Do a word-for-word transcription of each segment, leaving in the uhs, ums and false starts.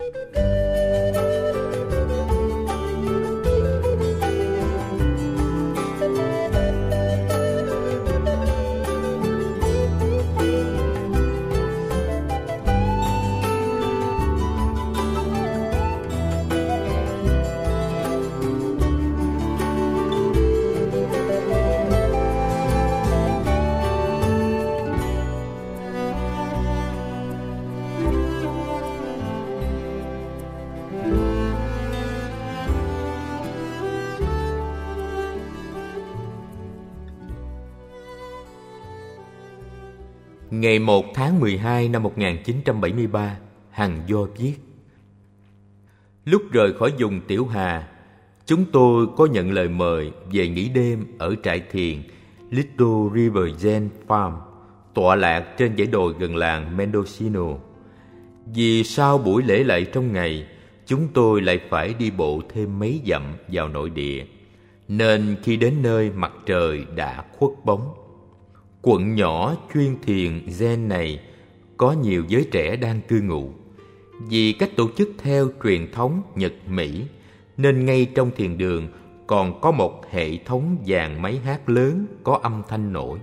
Ngày một tháng mười hai năm một nghìn chín trăm bảy mươi ba, Hằng Do viết: Lúc rời khỏi vùng Tiểu Hà, chúng tôi có nhận lời mời về nghỉ đêm ở trại thiền Little River Zen Farm, tọa lạc trên dãy đồi gần làng Mendocino. Vì sau buổi lễ lạy trong ngày, chúng tôi lại phải đi bộ thêm mấy dặm vào nội địa, nên khi đến nơi mặt trời đã khuất bóng. Quận nhỏ chuyên thiền Zen này có nhiều giới trẻ đang cư ngụ. Vì cách tổ chức theo truyền thống Nhật Mỹ, nên ngay trong thiền đường còn có một hệ thống dàn máy hát lớn có âm thanh nổi.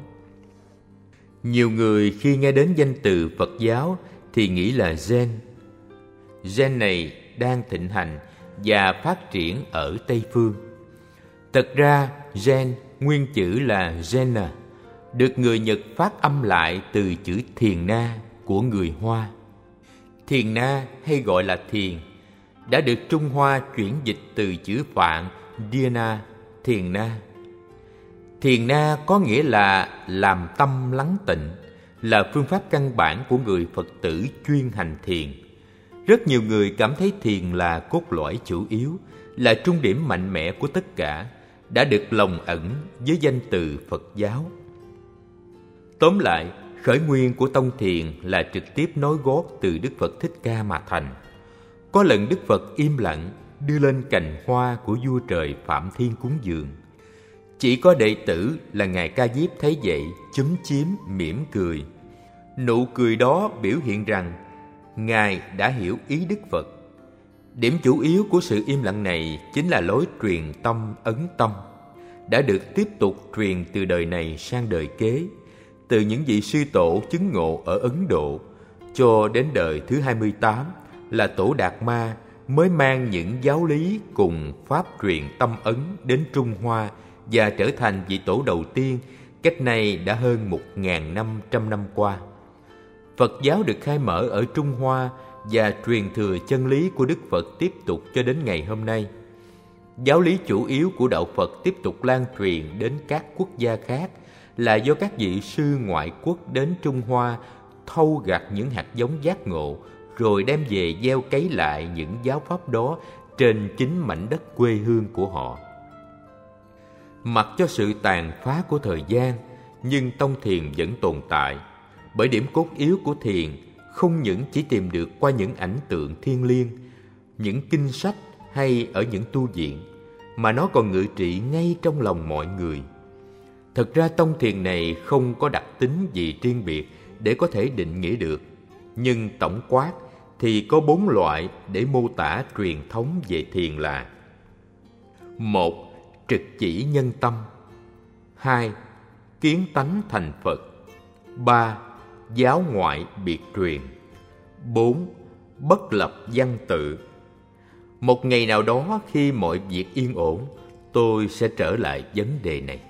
Nhiều người khi nghe đến danh từ Phật giáo thì nghĩ là Zen. Zen này đang thịnh hành và phát triển ở Tây Phương. Thật ra Zen nguyên chữ là Zena, được người Nhật phát âm lại từ chữ thiền na của người Hoa. Thiền na hay gọi là thiền đã được Trung Hoa chuyển dịch từ chữ Phạn dhyana, thiền na. Thiền na có nghĩa là làm tâm lắng tịnh, là phương pháp căn bản của người Phật tử chuyên hành thiền. Rất nhiều người cảm thấy thiền là cốt lõi chủ yếu, là trung điểm mạnh mẽ của tất cả, đã được lồng ẩn với danh từ Phật giáo. Tóm lại, khởi nguyên của tông thiền là trực tiếp nối gót từ Đức Phật Thích Ca mà thành. Có lần Đức Phật im lặng đưa lên cành hoa của vua trời Phạm Thiên cúng dường. Chỉ có đệ tử là Ngài Ca Diếp thấy vậy, chúm chím mỉm cười. Nụ cười đó biểu hiện rằng Ngài đã hiểu ý Đức Phật. Điểm chủ yếu của sự im lặng này chính là lối truyền tâm ấn tâm, đã được tiếp tục truyền từ đời này sang đời kế, từ những vị sư tổ chứng ngộ ở Ấn Độ cho đến đời thứ hai mươi tám là Tổ Đạt Ma mới mang những giáo lý cùng pháp truyền tâm ấn đến Trung Hoa và trở thành vị tổ đầu tiên cách nay đã hơn một nghìn năm trăm năm qua. Phật giáo được khai mở ở Trung Hoa và truyền thừa chân lý của Đức Phật tiếp tục cho đến ngày hôm nay. Giáo lý chủ yếu của đạo Phật tiếp tục lan truyền đến các quốc gia khác là do các vị sư ngoại quốc đến Trung Hoa thâu gặt những hạt giống giác ngộ, rồi đem về gieo cấy lại những giáo pháp đó trên chính mảnh đất quê hương của họ. Mặc cho sự tàn phá của thời gian, nhưng tông thiền vẫn tồn tại, bởi điểm cốt yếu của thiền không những chỉ tìm được qua những ảnh tượng thiêng liêng, những kinh sách hay ở những tu viện, mà nó còn ngự trị ngay trong lòng mọi người. Thật ra tông thiền này không có đặc tính gì riêng biệt để có thể định nghĩa được, nhưng tổng quát thì có bốn loại để mô tả truyền thống về thiền là: một. Trực chỉ nhân tâm. Hai. Kiến tánh thành Phật. Ba. Giáo ngoại biệt truyền. Bốn. Bất lập văn tự. Một ngày nào đó khi mọi việc yên ổn, tôi sẽ trở lại vấn đề này.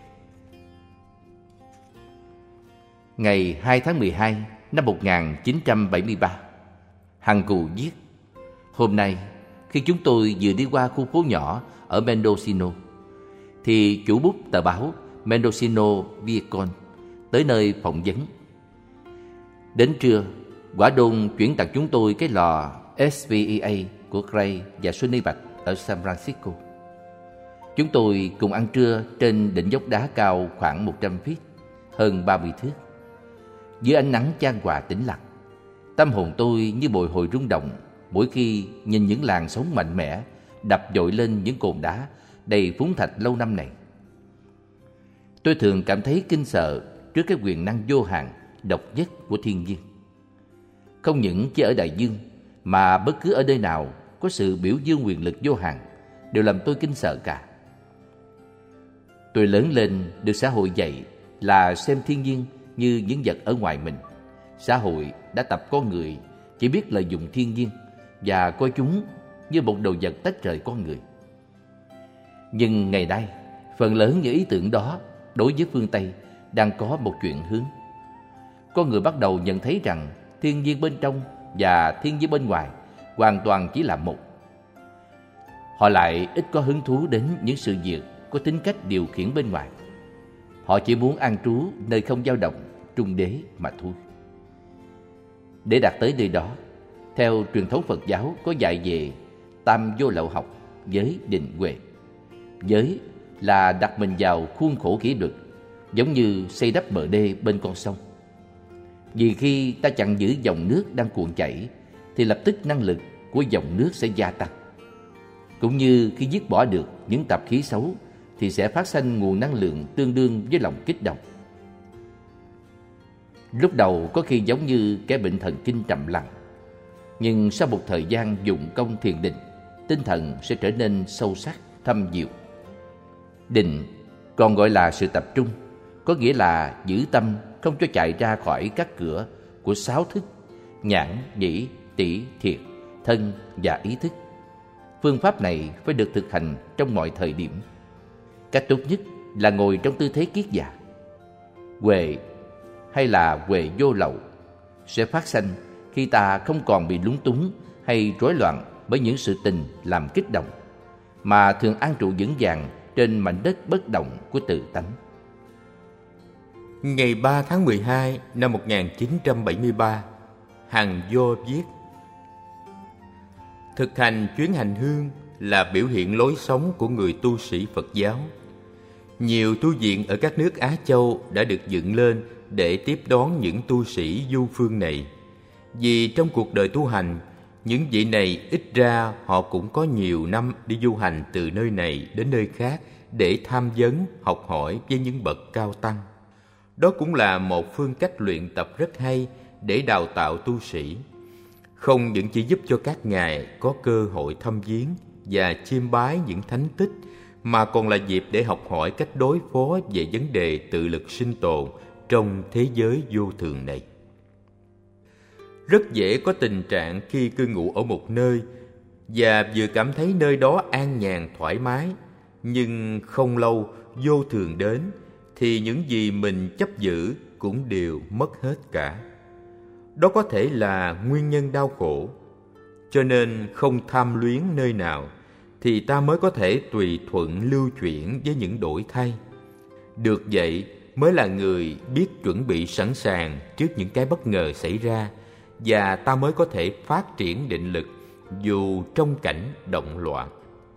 Ngày hai tháng mười hai năm một nghìn chín trăm bảy mươi ba, Hằng Cù viết: Hôm nay, khi chúng tôi vừa đi qua khu phố nhỏ ở Mendocino, thì chủ bút tờ báo Mendocino Viacon tới nơi phỏng vấn. Đến trưa, Quả Đôn chuyển tặng chúng tôi cái lò ét vê e a của Gray và Sonny Bạch ở San Francisco. Chúng tôi cùng ăn trưa trên đỉnh dốc đá cao khoảng một trăm feet, hơn ba mươi thước. Dưới ánh nắng chan hòa tĩnh lặng, tâm hồn tôi như bồi hồi rung động mỗi khi nhìn những làn sóng mạnh mẽ đập dội lên những cồn đá đầy phúng thạch lâu năm này. Tôi thường cảm thấy kinh sợ trước cái quyền năng vô hạn, độc nhất của thiên nhiên. Không những chỉ ở đại dương, mà bất cứ ở nơi nào có sự biểu dương quyền lực vô hạn đều làm tôi kinh sợ cả. Tôi lớn lên được xã hội dạy là xem thiên nhiên như những vật ở ngoài mình. Xã hội đã tập con người chỉ biết lợi dụng thiên nhiên và coi chúng như một đồ vật tách rời con người. Nhưng ngày nay, phần lớn những ý tưởng đó đối với phương Tây đang có một chuyển hướng. Con người bắt đầu nhận thấy rằng thiên nhiên bên trong và thiên nhiên bên ngoài hoàn toàn chỉ là một. Họ lại ít có hứng thú đến những sự việc có tính cách điều khiển bên ngoài. Họ chỉ muốn an trú nơi không dao động, trung đế mà thôi. Để đạt tới nơi đó, theo truyền thống Phật giáo có dạy về tam vô lậu học, giới định huệ. Giới là đặt mình vào khuôn khổ kỷ luật, giống như xây đắp bờ đê bên con sông. Vì khi ta chặn giữ dòng nước đang cuộn chảy, thì lập tức năng lực của dòng nước sẽ gia tăng. Cũng như khi dứt bỏ được những tạp khí xấu, thì sẽ phát sinh nguồn năng lượng tương đương với lòng kích động. Lúc đầu có khi giống như kẻ bệnh thần kinh trầm lặng, nhưng sau một thời gian dụng công thiền định, tinh thần sẽ trở nên sâu sắc, thâm diệu. Định còn gọi là sự tập trung, có nghĩa là giữ tâm không cho chạy ra khỏi các cửa của sáu thức: nhãn, nhĩ, tỷ, thiệt, thân và ý thức. Phương pháp này phải được thực hành trong mọi thời điểm. Cách tốt nhất là ngồi trong tư thế kiết già. Huệ hay là huệ vô lậu sẽ phát sanh khi ta không còn bị lúng túng hay rối loạn bởi những sự tình làm kích động, mà thường an trụ vững vàng trên mảnh đất bất động của tự tánh. Ngày ba tháng mười hai năm một nghìn chín trăm bảy mươi ba, Hằng Do viết: thực hành chuyến hành hương là biểu hiện lối sống của người tu sĩ Phật giáo. Nhiều tu viện ở các nước Á Châu đã được dựng lên để tiếp đón những tu sĩ du phương này. Vì trong cuộc đời tu hành, những vị này ít ra họ cũng có nhiều năm đi du hành từ nơi này đến nơi khác để tham vấn, học hỏi với những bậc cao tăng. Đó cũng là một phương cách luyện tập rất hay để đào tạo tu sĩ. Không những chỉ giúp cho các ngài có cơ hội thăm viếng và chiêm bái những thánh tích, mà còn là dịp để học hỏi cách đối phó về vấn đề tự lực sinh tồn trong thế giới vô thường này. Rất dễ có tình trạng khi cư ngụ ở một nơi và vừa cảm thấy nơi đó an nhàn thoải mái, nhưng không lâu vô thường đến thì những gì mình chấp giữ cũng đều mất hết cả. Đó có thể là nguyên nhân đau khổ. Cho nên không tham luyến nơi nào thì ta mới có thể tùy thuận lưu chuyển với những đổi thay. Được vậy mới là người biết chuẩn bị sẵn sàng trước những cái bất ngờ xảy ra, và ta mới có thể phát triển định lực dù trong cảnh động loạn.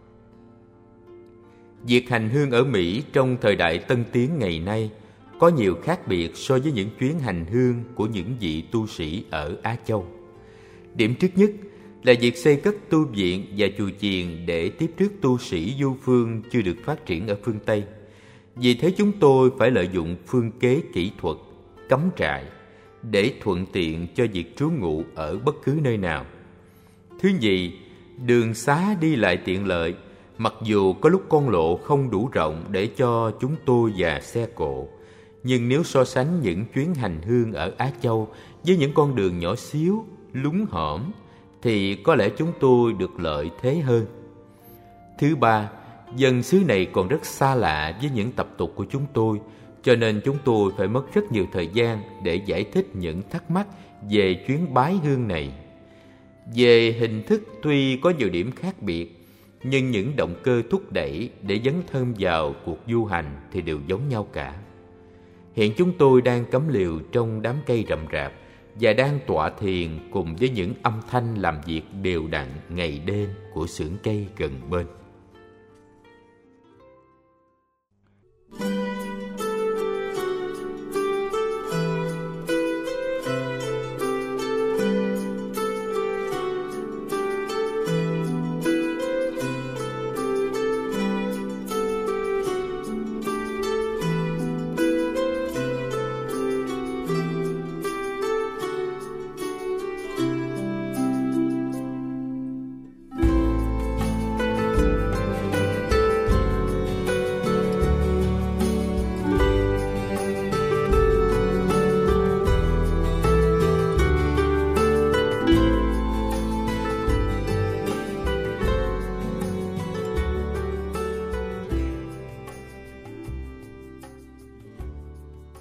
Việc hành hương ở Mỹ trong thời đại tân tiến ngày nay có nhiều khác biệt so với những chuyến hành hương của những vị tu sĩ ở Á Châu. Điểm trước nhất là việc xây cất tu viện và chùa chiền để tiếp rước tu sĩ du phương chưa được phát triển ở phương Tây. Vì thế chúng tôi phải lợi dụng phương kế kỹ thuật, cắm trại để thuận tiện cho việc trú ngụ ở bất cứ nơi nào. Thứ nhì, đường xá đi lại tiện lợi, mặc dù có lúc con lộ không đủ rộng để cho chúng tôi và xe cộ. Nhưng nếu so sánh những chuyến hành hương ở Á Châu với những con đường nhỏ xíu, lún hõm, thì có lẽ chúng tôi được lợi thế hơn. Thứ ba, dân xứ này còn rất xa lạ với những tập tục của chúng tôi, cho nên chúng tôi phải mất rất nhiều thời gian để giải thích những thắc mắc về chuyến bái hương này. Về hình thức tuy có nhiều điểm khác biệt, nhưng những động cơ thúc đẩy để dấn thân vào cuộc du hành thì đều giống nhau cả. Hiện chúng tôi đang cắm lều trong đám cây rậm rạp và đang tọa thiền cùng với những âm thanh làm việc đều đặn ngày đêm của xưởng cây gần bên.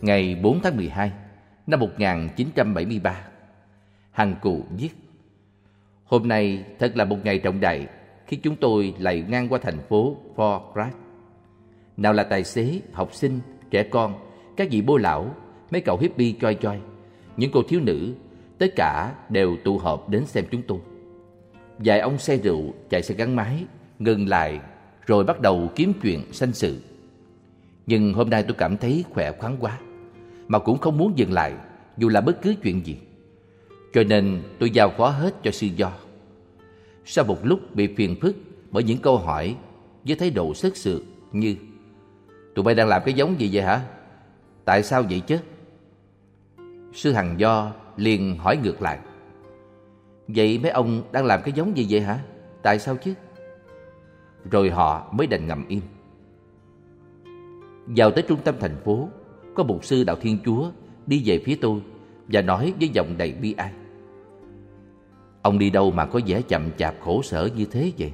Ngày bốn tháng mười hai năm một nghìn chín trăm bảy mươi ba, Hằng Cù viết: Hôm nay thật là một ngày trọng đại khi chúng tôi lại ngang qua thành phố Fort Bragg. Nào là tài xế, học sinh, trẻ con, các vị bô lão, mấy cậu hippie choi choi, những cô thiếu nữ, tất cả đều tụ họp đến xem chúng tôi. Vài ông xe rượu, chạy xe gắn máy, ngừng lại rồi bắt đầu kiếm chuyện sanh sự. Nhưng hôm nay tôi cảm thấy khỏe khoắn quá, mà cũng không muốn dừng lại dù là bất cứ chuyện gì. Cho nên tôi giao phó hết cho sư Do. Sau một lúc bị phiền phức bởi những câu hỏi với thái độ sất sượt như: tụi bay đang làm cái giống gì vậy hả? Tại sao vậy chứ? Sư Hằng Do liền hỏi ngược lại: vậy mấy ông đang làm cái giống gì vậy hả? Tại sao chứ? Rồi họ mới đành ngậm im. Vào tới trung tâm thành phố, có một sư đạo Thiên Chúa đi về phía tôi và nói với giọng đầy bi ai: ông đi đâu mà có vẻ chậm chạp khổ sở như thế vậy?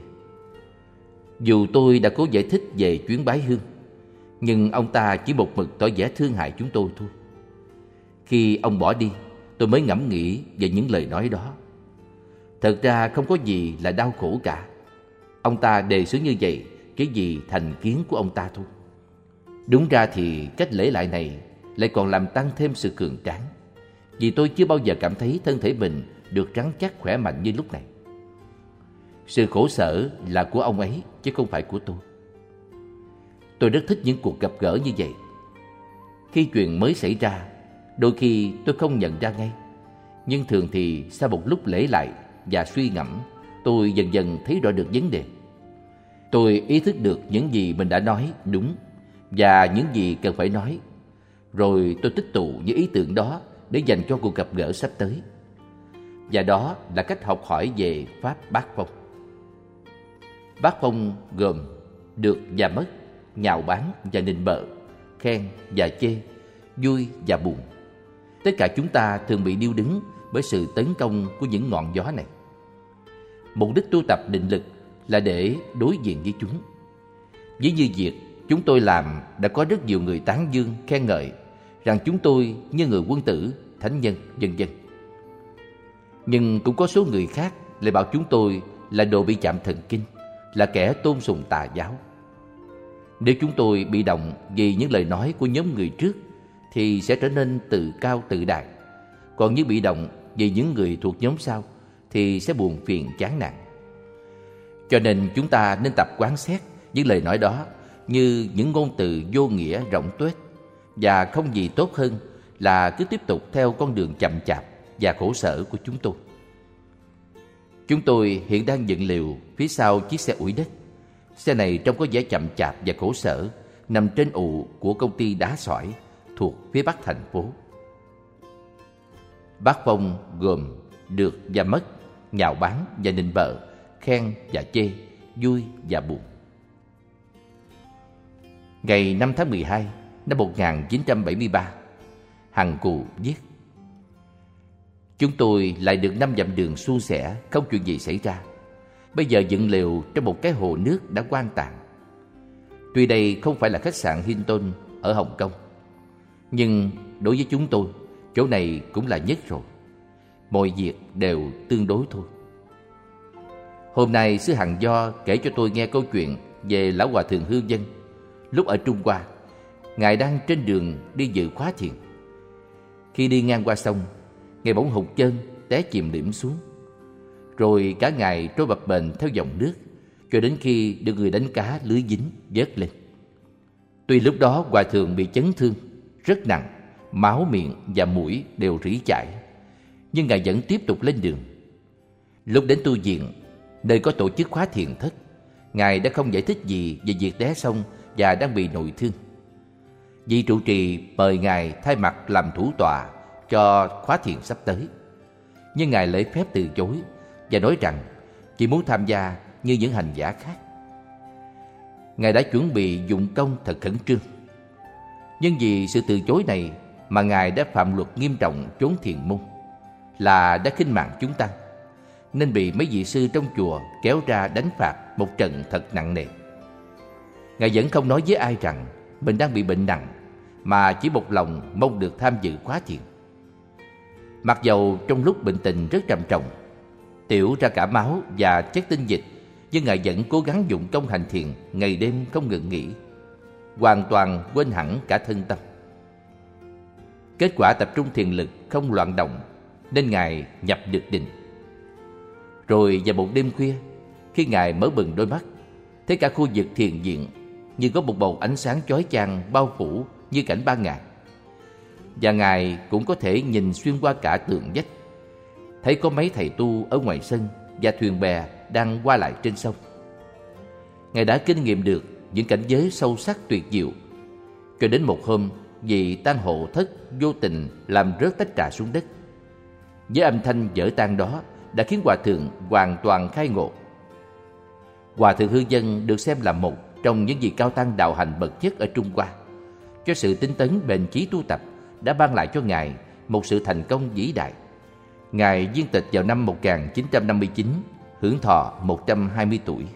Dù tôi đã cố giải thích về chuyến bái hương, nhưng ông ta chỉ một mực tỏ vẻ thương hại chúng tôi thôi. Khi ông bỏ đi, tôi mới ngẫm nghĩ về những lời nói đó. Thật ra không có gì là đau khổ cả. Ông ta đề xướng như vậy chỉ vì thành kiến của ông ta thôi. Đúng ra thì cách lễ lại này lại còn làm tăng thêm sự cường tráng, vì tôi chưa bao giờ cảm thấy thân thể mình được rắn chắc khỏe mạnh như lúc này. Sự khổ sở là của ông ấy chứ không phải của tôi. Tôi rất thích những cuộc gặp gỡ như vậy. Khi chuyện mới xảy ra, đôi khi tôi không nhận ra ngay, nhưng thường thì sau một lúc lễ lại và suy ngẫm, tôi dần dần thấy rõ được vấn đề. Tôi ý thức được những gì mình đã nói đúng và những gì cần phải nói. Rồi tôi tích tụ những ý tưởng đó để dành cho cuộc gặp gỡ sắp tới. Và đó là cách học hỏi về Pháp Bát Phong. Bát Phong gồm được và mất, nhạo báng và nịnh bợ, khen và chê, vui và buồn. Tất cả chúng ta thường bị điêu đứng bởi sự tấn công của những ngọn gió này. Mục đích tu tập định lực là để đối diện với chúng. Ví như việc chúng tôi làm đã có rất nhiều người tán dương, khen ngợi rằng chúng tôi như người quân tử, thánh nhân, vân vân. Nhưng cũng có số người khác lại bảo chúng tôi là đồ bị chạm thần kinh, là kẻ tôn sùng tà giáo. Nếu chúng tôi bị động vì những lời nói của nhóm người trước thì sẽ trở nên tự cao tự đại. Còn như bị động vì những người thuộc nhóm sau thì sẽ buồn phiền chán nản. Cho nên chúng ta nên tập quán xét những lời nói đó như những ngôn từ vô nghĩa rỗng tuếch, và không gì tốt hơn là cứ tiếp tục theo con đường chậm chạp và khổ sở của chúng tôi. Chúng tôi hiện đang dựng lều phía sau chiếc xe ủi đất. Xe này trông có vẻ chậm chạp và khổ sở, nằm trên ụ của công ty đá sỏi thuộc phía bắc thành phố. Bát Phong gồm được và mất, nhạo báng và nịnh bợ, khen và chê, vui và buồn. Ngày năm tháng mười hai năm một nghìn chín trăm bảy mươi ba, Hằng Cù viết: chúng tôi lại được năm dặm đường suôn sẻ, không chuyện gì xảy ra. Bây giờ dựng lều trong một cái hồ nước đã hoang tàn. Tuy đây không phải là khách sạn Hilton ở Hồng Kông, nhưng đối với chúng tôi, chỗ này cũng là nhất rồi. Mọi việc đều tương đối thôi. Hôm nay sư Hằng Do kể cho tôi nghe câu chuyện về lão hòa thượng Hư Vân. Lúc ở Trung Hoa, ngài đang trên đường đi dự khóa thiền. Khi đi ngang qua sông, ngài bỗng hụt chân, té chìm đỉm xuống. Rồi cả ngày trôi bập bềnh theo dòng nước, cho đến khi được người đánh cá lưới dính vớt lên. Tuy lúc đó hòa thượng bị chấn thương rất nặng, máu miệng và mũi đều rỉ chảy, nhưng ngài vẫn tiếp tục lên đường. Lúc đến tu viện, nơi có tổ chức khóa thiền thất, ngài đã không giải thích gì về việc té sông và đang bị nội thương. Vị trụ trì mời ngài thay mặt làm thủ tọa cho khóa thiền sắp tới, nhưng ngài lễ phép từ chối và nói rằng chỉ muốn tham gia như những hành giả khác. Ngài đã chuẩn bị dụng công thật khẩn trương, nhưng vì sự từ chối này mà ngài đã phạm luật nghiêm trọng chốn thiền môn, là đã khinh mạng chúng tăng, nên bị mấy vị sư trong chùa kéo ra đánh phạt một trận thật nặng nề. Ngài vẫn không nói với ai rằng mình đang bị bệnh nặng, mà chỉ một lòng mong được tham dự khóa thiền. Mặc dầu trong lúc bệnh tình rất trầm trọng, tiểu ra cả máu và chất tinh dịch, nhưng Ngài vẫn cố gắng dụng công hành thiền ngày đêm không ngừng nghỉ, hoàn toàn quên hẳn cả thân tâm. Kết quả tập trung thiền lực không loạn động, nên Ngài nhập được định. Rồi vào một đêm khuya, khi Ngài mở bừng đôi mắt, thấy cả khu vực thiền viện như có một bầu ánh sáng chói chang bao phủ như cảnh ban ngày. Và Ngài cũng có thể nhìn xuyên qua cả tường vách, thấy có mấy thầy tu ở ngoài sân và thuyền bè đang qua lại trên sông. Ngài đã kinh nghiệm được những cảnh giới sâu sắc tuyệt diệu. Cho đến một hôm, vị tang hộ thất vô tình làm rớt tách trà xuống đất. Với âm thanh vỡ tan đó đã khiến Hòa thượng hoàn toàn khai ngộ. Hòa thượng Hư Dân được xem là một trong những vị cao tăng đạo hành bậc nhất ở Trung Hoa. Cho sự tinh tấn bền chí tu tập đã ban lại cho Ngài một sự thành công vĩ đại. Ngài viên tịch vào năm một nghìn chín trăm năm mươi chín, hưởng thọ một trăm hai mươi tuổi.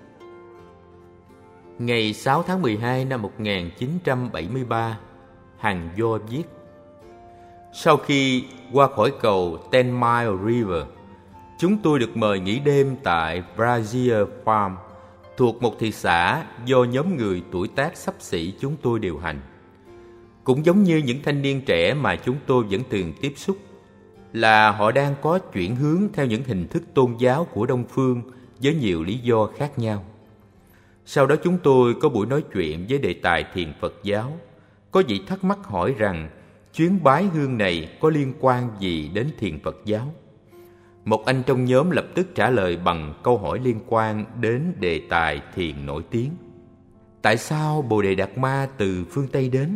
Ngày sáu tháng mười hai năm một nghìn chín trăm bảy mươi ba, Hằng Do viết: Sau khi qua khỏi cầu Ten Mile River, chúng tôi được mời nghỉ đêm tại Brazier Farm, thuộc một thị xã do nhóm người tuổi tác xấp xỉ chúng tôi điều hành. Cũng giống như những thanh niên trẻ mà chúng tôi vẫn thường tiếp xúc, là họ đang có chuyển hướng theo những hình thức tôn giáo của Đông Phương với nhiều lý do khác nhau. Sau đó chúng tôi có buổi nói chuyện với đề tài thiền Phật giáo. Có vị thắc mắc hỏi rằng chuyến bái hương này có liên quan gì đến thiền Phật giáo. Một anh trong nhóm lập tức trả lời bằng câu hỏi liên quan đến đề tài thiền nổi tiếng: tại sao Bồ Đề Đạt Ma từ phương Tây đến?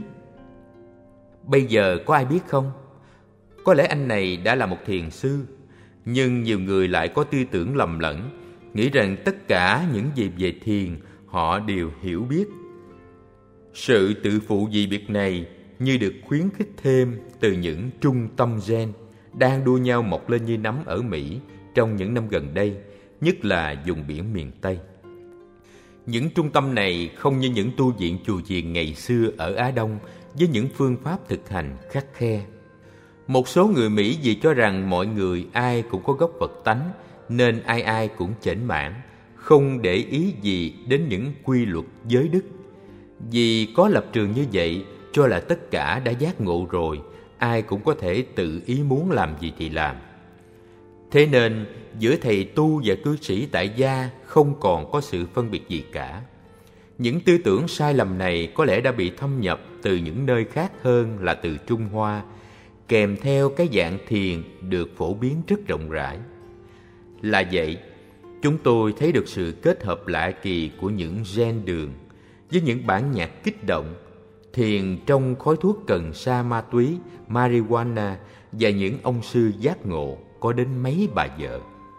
Bây giờ có ai biết không? Có lẽ anh này đã là một thiền sư, nhưng nhiều người lại có tư tưởng lầm lẫn, nghĩ rằng tất cả những gì về thiền họ đều hiểu biết. Sự tự phụ dị biệt này như được khuyến khích thêm từ những trung tâm Zen đang đua nhau mọc lên như nấm ở Mỹ trong những năm gần đây, nhất là vùng biển miền Tây. Những trung tâm này không như những tu viện chùa chiền ngày xưa ở Á Đông với những phương pháp thực hành khắt khe. Một số người Mỹ vì cho rằng mọi người ai cũng có gốc Phật tánh nên ai ai cũng chểnh mãn, không để ý gì đến những quy luật giới đức. Vì có lập trường như vậy, cho là tất cả đã giác ngộ rồi, ai cũng có thể tự ý muốn làm gì thì làm. Thế nên giữa thầy tu và cư sĩ tại gia không còn có sự phân biệt gì cả. Những tư tưởng sai lầm này có lẽ đã bị thâm nhập từ những nơi khác hơn là từ Trung Hoa, kèm theo cái dạng thiền được phổ biến rất rộng rãi. Là vậy, chúng tôi thấy được sự kết hợp lạ kỳ của những gen đường với những bản nhạc kích động, thiền trong khói thuốc cần sa ma túy, marijuana và những ông sư giác ngộ có đến mấy bà vợ.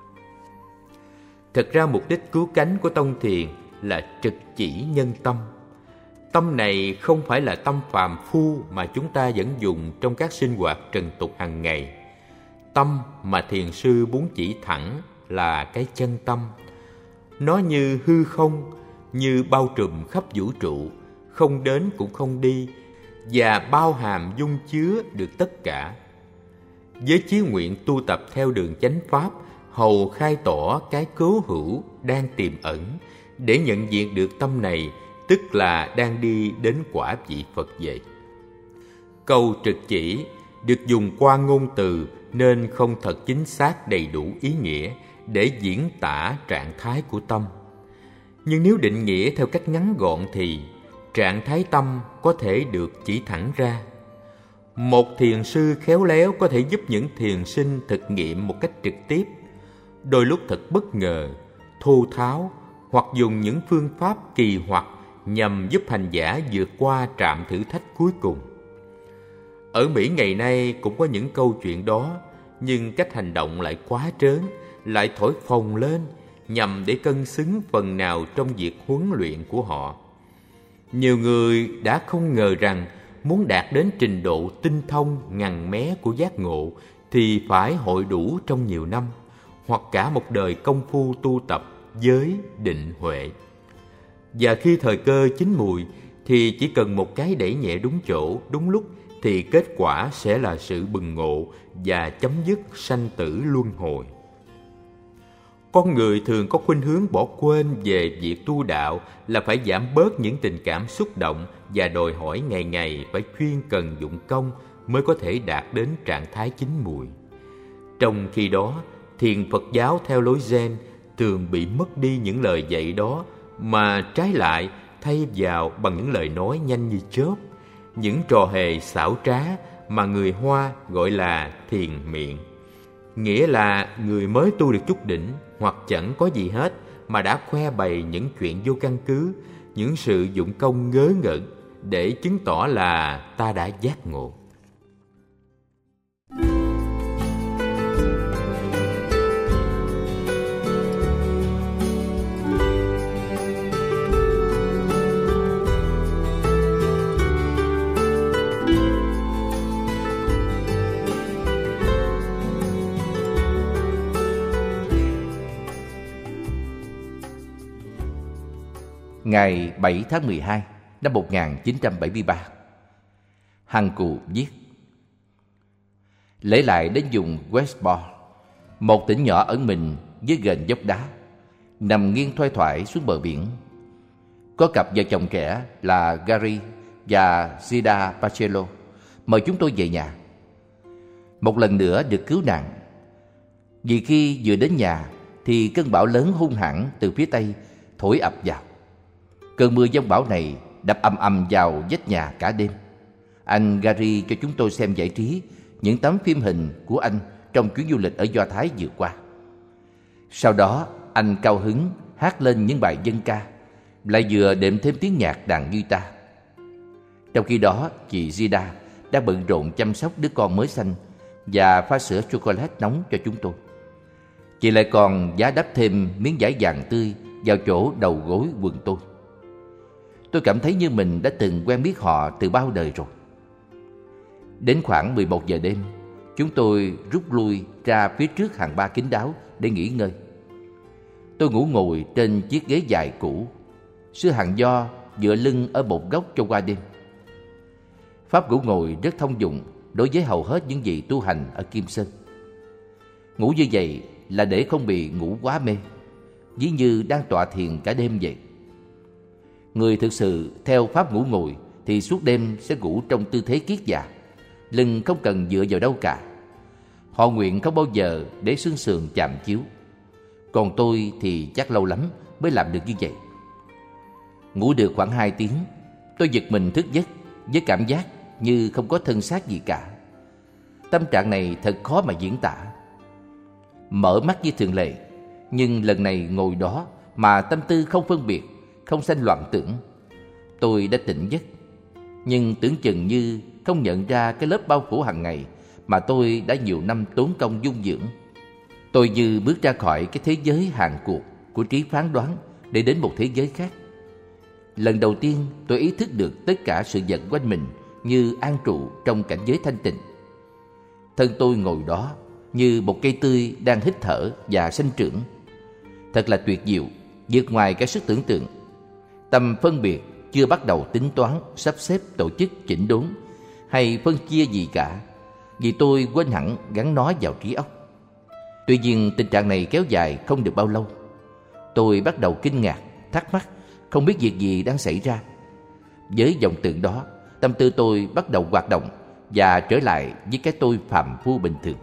Thật ra mục đích cứu cánh của tông thiền là trực chỉ nhân tâm. Tâm này không phải là tâm phàm phu mà chúng ta vẫn dùng trong các sinh hoạt trần tục hàng ngày. Tâm mà thiền sư muốn chỉ thẳng là cái chân tâm. Nó như hư không, như bao trùm khắp vũ trụ, không đến cũng không đi, và bao hàm dung chứa được tất cả. Với chí nguyện tu tập theo đường chánh pháp, hầu khai tỏ cái cố hữu đang tiềm ẩn, để nhận diện được tâm này, tức là đang đi đến quả vị Phật vậy. Câu trực chỉ được dùng qua ngôn từ nên không thật chính xác đầy đủ ý nghĩa để diễn tả trạng thái của tâm. Nhưng nếu định nghĩa theo cách ngắn gọn thì trạng thái tâm có thể được chỉ thẳng ra. Một thiền sư khéo léo có thể giúp những thiền sinh thực nghiệm một cách trực tiếp, đôi lúc thật bất ngờ, thô tháo, hoặc dùng những phương pháp kỳ hoặc nhằm giúp hành giả vượt qua trạm thử thách cuối cùng. Ở Mỹ ngày nay cũng có những câu chuyện đó, nhưng cách hành động lại quá trớn, lại thổi phồng lên nhằm để cân xứng phần nào trong việc huấn luyện của họ. Nhiều người đã không ngờ rằng muốn đạt đến trình độ tinh thông ngằn mé của giác ngộ thì phải hội đủ trong nhiều năm, hoặc cả một đời công phu tu tập giới định huệ. Và khi thời cơ chín mùi thì chỉ cần một cái đẩy nhẹ đúng chỗ, đúng lúc thì kết quả sẽ là sự bừng ngộ và chấm dứt sanh tử luân hồi. Con người thường có khuynh hướng bỏ quên về việc tu đạo là phải giảm bớt những tình cảm xúc động và đòi hỏi ngày ngày phải chuyên cần dụng công mới có thể đạt đến trạng thái chín mùi. Trong khi đó, thiền Phật giáo theo lối Zen thường bị mất đi những lời dạy đó, mà trái lại thay vào bằng những lời nói nhanh như chớp, những trò hề xảo trá mà người Hoa gọi là thiền miệng. Nghĩa là người mới tu được chút đỉnh hoặc chẳng có gì hết mà đã khoe bày những chuyện vô căn cứ, những sự dụng công ngớ ngẩn để chứng tỏ là ta đã giác ngộ. Ngày bảy tháng mười hai năm một nghìn chín trăm bảy mươi ba, Hằng Cù viết: Lấy lại đến vùng Westport, một tỉnh nhỏ ẩn mình với gành dốc đá, nằm nghiêng thoai thoải xuống bờ biển. Có cặp vợ chồng trẻ là Gary và Zida Pacello mời chúng tôi về nhà. Một lần nữa được cứu nạn, vì khi vừa đến nhà thì cơn bão lớn hung hãn từ phía tây thổi ập vào. Cơn mưa giông bão này đập ầm ầm vào vách nhà cả đêm. Anh Gary cho chúng tôi xem giải trí những tấm phim hình của anh trong chuyến du lịch ở Do Thái vừa qua. Sau đó anh cao hứng hát lên những bài dân ca, lại vừa đệm thêm tiếng nhạc đàn guitar. Trong khi đó, chị Zida đang bận rộn chăm sóc đứa con mới sanh và pha sữa chocolate nóng cho chúng tôi. Chị lại còn giá đắp thêm miếng vải vàng tươi vào chỗ đầu gối quần tôi. Tôi cảm thấy như mình đã từng quen biết họ từ bao đời rồi. Đến khoảng mười một giờ đêm, chúng tôi rút lui ra phía trước hàng ba kín đáo để nghỉ ngơi. Tôi ngủ ngồi trên chiếc ghế dài cũ. Sư Hằng Do dựa lưng ở một góc cho qua đêm. Pháp ngủ ngồi rất thông dụng đối với hầu hết những gì tu hành ở Kim Sơn. Ngủ như vậy là để không bị ngủ quá mê, ví như đang tọa thiền cả đêm vậy. Người thực sự theo pháp ngủ ngồi thì suốt đêm sẽ ngủ trong tư thế kiết già, lưng không cần dựa vào đâu cả. Họ nguyện không bao giờ để xương sườn chạm chiếu. Còn tôi thì chắc lâu lắm mới làm được như vậy. Ngủ được khoảng hai tiếng, tôi giật mình thức giấc với cảm giác như không có thân xác gì cả. Tâm trạng này thật khó mà diễn tả. Mở mắt như thường lệ, nhưng lần này ngồi đó mà tâm tư không phân biệt, không sanh loạn tưởng. Tôi đã tỉnh giấc, nhưng tưởng chừng như không nhận ra cái lớp bao phủ hàng ngày mà tôi đã nhiều năm tốn công dung dưỡng. Tôi như bước ra khỏi cái thế giới hàng cuộc của trí phán đoán để đến một thế giới khác. Lần đầu tiên tôi ý thức được tất cả sự vật quanh mình như an trụ trong cảnh giới thanh tịnh. Thân tôi ngồi đó như một cây tươi đang hít thở và sinh trưởng. Thật là tuyệt diệu, vượt ngoài cái sức tưởng tượng. Tâm phân biệt chưa bắt đầu tính toán, sắp xếp, tổ chức, chỉnh đốn hay phân chia gì cả, vì tôi quên hẳn gắn nó vào trí óc. Tuy nhiên tình trạng này kéo dài không được bao lâu. Tôi bắt đầu kinh ngạc, thắc mắc, không biết việc gì đang xảy ra. Với vọng tưởng đó, tâm tư tôi bắt đầu hoạt động và trở lại với cái tôi phàm phu bình thường.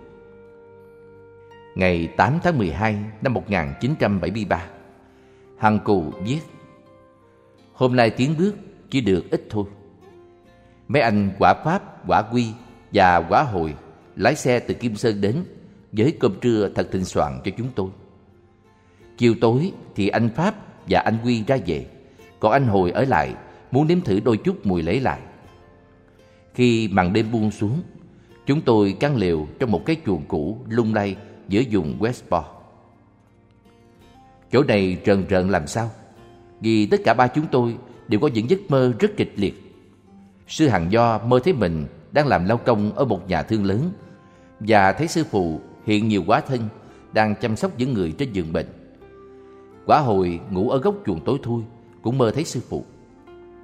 Ngày tám tháng mười hai năm một nghìn chín trăm bảy mươi ba, Hằng Cù viết: Hôm nay tiến bước chỉ được ít thôi. Mấy anh Quả Pháp, Quả Quy và Quả Hồi lái xe từ Kim Sơn đến với cơm trưa thật thịnh soạn cho chúng tôi. Chiều tối thì anh Pháp và anh Quy ra về, còn anh Hồi ở lại muốn nếm thử đôi chút mùi lấy lại. Khi màn đêm buông xuống, chúng tôi căn lều trong một cái chuồng cũ lung lay giữa vùng Westport. Chỗ này rờn rợn làm sao, vì tất cả ba chúng tôi đều có những giấc mơ rất kịch liệt. Sư Hằng Do mơ thấy mình đang làm lao công ở một nhà thương lớn và thấy sư phụ hiện nhiều quá thân đang chăm sóc những người trên giường bệnh. Quả Hồi ngủ ở góc chuồng tối thui cũng mơ thấy sư phụ.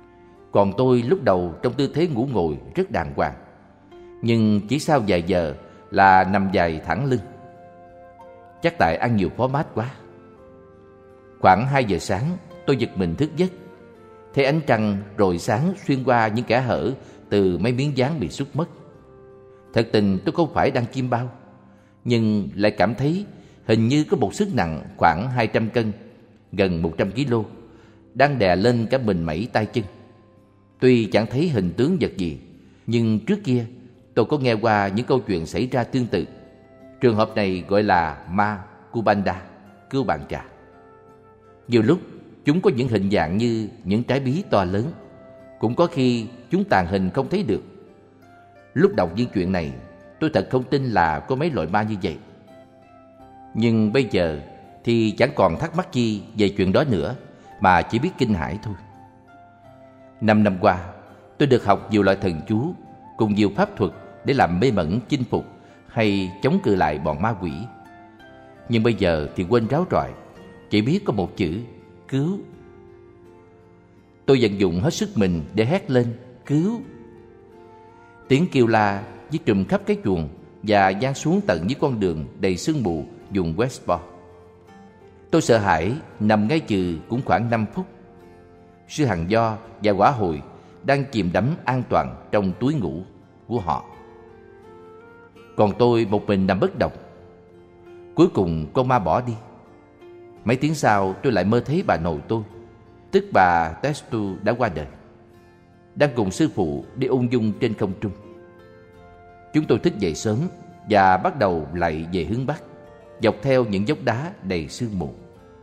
Còn tôi lúc đầu trong tư thế ngủ ngồi rất đàng hoàng, nhưng chỉ sau vài giờ là nằm dài thẳng lưng. Chắc tại ăn nhiều phó mát quá. Khoảng hai giờ sáng, tôi giật mình thức giấc, thấy ánh trăng rọi sáng xuyên qua những kẽ hở từ mấy miếng dán bị xước mất. Thật tình tôi không phải đang chiêm bao, nhưng lại cảm thấy hình như có một sức nặng khoảng hai trăm cân, gần một trăm ki lô, đang đè lên cả mình mẩy tay chân. Tuy chẳng thấy hình tướng vật gì, nhưng trước kia tôi có nghe qua những câu chuyện xảy ra tương tự. Trường hợp này gọi là ma Kubanda, cưu bàn trà. Nhiều lúc chúng có những hình dạng như những trái bí to lớn, cũng có khi chúng tàng hình không thấy được. Lúc đọc những chuyện này, tôi thật không tin là có mấy loại ma như vậy. Nhưng bây giờ thì chẳng còn thắc mắc chi về chuyện đó nữa, mà chỉ biết kinh hãi thôi. Năm năm qua, tôi được học nhiều loại thần chú cùng nhiều pháp thuật để làm mê mẩn chinh phục hay chống cự lại bọn ma quỷ. Nhưng bây giờ thì quên ráo rọi, chỉ biết có một chữ cứu. Tôi vận dụng hết sức mình để hét lên cứu. Tiếng kêu la với trùm khắp cái chuồng và vang xuống tận những con đường đầy sương mù vùng Westport. Tôi sợ hãi nằm ngay chừ cũng khoảng năm phút. Sư Hằng Do và Quả Hồi đang chìm đắm an toàn trong túi ngủ của họ, còn tôi một mình nằm bất động. Cuối cùng con ma bỏ đi. Mấy tiếng sau tôi lại mơ thấy bà nội tôi, tức bà Testu, đã qua đời, đang cùng sư phụ đi ung dung trên không trung. Chúng tôi thức dậy sớm và bắt đầu lại về hướng Bắc, dọc theo những dốc đá đầy sương mù.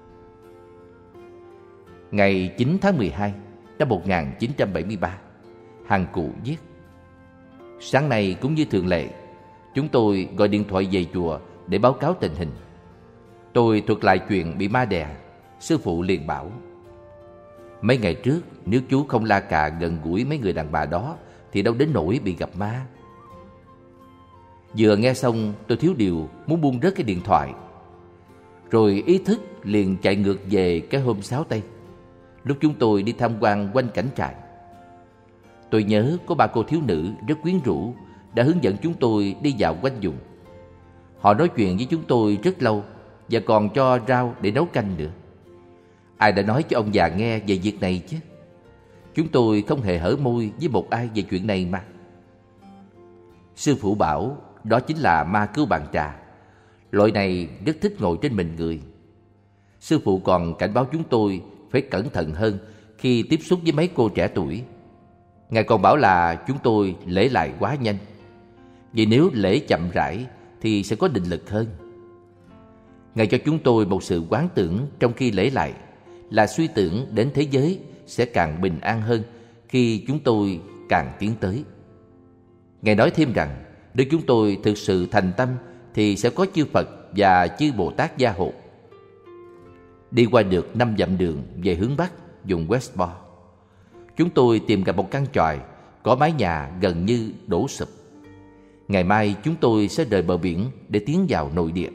Ngày chín tháng mười hai năm một nghìn chín trăm bảy mươi ba, Hằng Cụ viết: sáng nay cũng như thường lệ, chúng tôi gọi điện thoại về chùa để báo cáo tình hình. Tôi thuật lại chuyện bị ma đè. Sư phụ liền bảo: mấy ngày trước nếu chú không la cà gần gũi mấy người đàn bà đó thì đâu đến nỗi bị gặp ma. Vừa nghe xong, tôi thiếu điều muốn buông rớt cái điện thoại, rồi ý thức liền chạy ngược về cái hôm sáu tây, lúc chúng tôi đi tham quan quanh cảnh trại. Tôi nhớ có ba cô thiếu nữ rất quyến rũ đã hướng dẫn chúng tôi đi dạo quanh vùng. Họ nói chuyện với chúng tôi rất lâu và còn cho rau để nấu canh nữa. Ai đã nói cho ông già nghe về việc này chứ? Chúng tôi không hề hở môi với một ai về chuyện này mà. Sư phụ bảo đó chính là ma cưu bàn trà. Loại này rất thích ngồi trên mình người. Sư phụ còn cảnh báo chúng tôi phải cẩn thận hơn khi tiếp xúc với mấy cô trẻ tuổi. Ngài còn bảo là chúng tôi lễ lại quá nhanh, vì nếu lễ chậm rãi thì sẽ có định lực hơn. Ngài cho chúng tôi một sự quán tưởng trong khi lễ lại, là suy tưởng đến thế giới sẽ càng bình an hơn khi chúng tôi càng tiến tới. Ngài nói thêm rằng nếu chúng tôi thực sự thành tâm thì sẽ có chư Phật và chư Bồ Tát gia hộ. Đi qua được năm dặm đường về hướng Bắc, vùng Westport, chúng tôi tìm gặp một căn chòi có mái nhà gần như đổ sụp. Ngày mai chúng tôi sẽ rời bờ biển để tiến vào nội địa.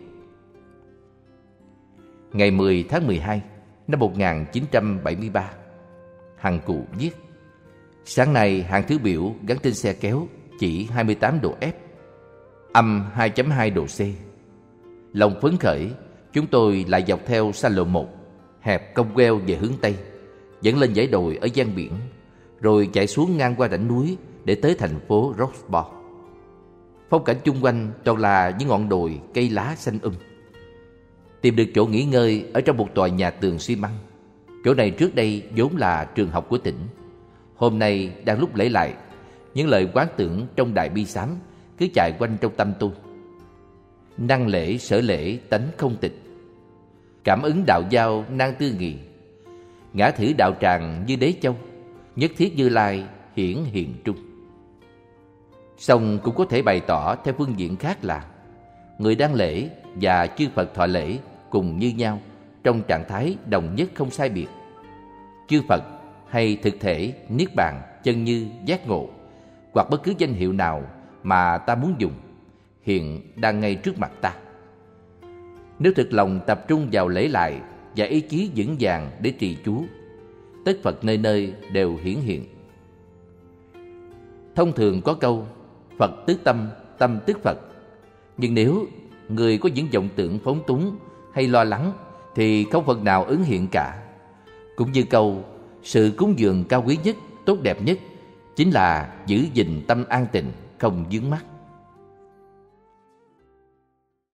Ngày mười tháng mười hai năm một nghìn chín trăm bảy mươi ba, Hằng Cụ viết: sáng nay hàng thứ biểu gắn trên xe kéo chỉ hai mươi tám độ F, âm hai phẩy hai độ C. Lòng phấn khởi, chúng tôi lại dọc theo xa lộ một, hẹp cong queo về hướng Tây, dẫn lên dãy đồi ở gian biển, rồi chạy xuống ngang qua rãnh núi để tới thành phố Roxport. Phong cảnh chung quanh toàn là những ngọn đồi cây lá xanh um. Tìm được chỗ nghỉ ngơi ở trong một tòa nhà tường xi măng. Chỗ này trước đây vốn là trường học của tỉnh. Hôm nay đang lúc lễ lại, những lời quán tưởng trong đài bi xám cứ chạy quanh trong tâm tôi. Năng lễ sở lễ tánh không tịch, cảm ứng đạo giao nan tư nghị, ngã thử đạo tràng như đế châu, nhất thiết Như Lai hiển hiện trung. Song cũng có thể bày tỏ theo phương diện khác là người đang lễ và chư Phật thọ lễ cùng như nhau, trong trạng thái đồng nhất không sai biệt. Chư Phật hay thực thể niết bàn, chân như, giác ngộ, hoặc bất cứ danh hiệu nào mà ta muốn dùng, hiện đang ngay trước mặt ta. Nếu thực lòng tập trung vào lễ lại và ý chí vững vàng để trì chú, tất Phật nơi nơi đều hiển hiện, Thông thường có câu Phật tức tâm, tâm tức Phật. Nhưng nếu người có những vọng tưởng phóng túng hay lo lắng thì không Phật nào ứng hiện cả. Cũng như câu sự cúng dường cao quý nhất, tốt đẹp nhất chính là giữ gìn tâm an tịnh, không vướng mắc.